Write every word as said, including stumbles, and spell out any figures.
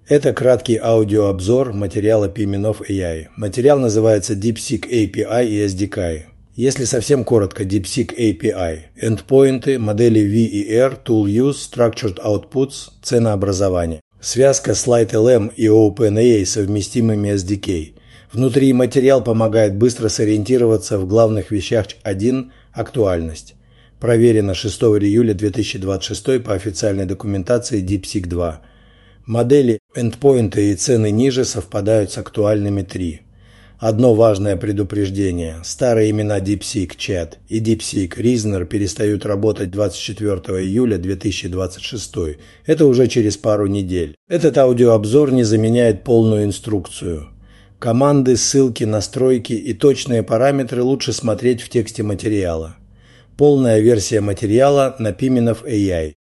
Это краткий аудиообзор материала Pieminov эй ай. Материал называется DeepSeek эй пи ай и эс ди кей. Если совсем коротко, DeepSeek эй пи ай – эндпоинты, модели ви и ар, Tool Use, Structured Outputs, ценообразование. Связка с LightLM и OpenAI совместимыми эс ди кей. Внутри материал помогает быстро сориентироваться в главных вещах. один. Актуальность. Проверено шестого июля две тысячи двадцать шестого по официальной документации DeepSeek два. Модели, эндпоинты и цены ниже совпадают с актуальными. три. Одно важное предупреждение. Старые имена DeepSeek Chat и DeepSeek Reasoner перестают работать двадцать четвёртого июля две тысячи двадцать шестого. Это уже через пару недель. Этот аудиообзор не заменяет полную инструкцию. Команды, ссылки, настройки и точные параметры лучше смотреть в тексте материала. Полная версия материала на Pieminov эй ай.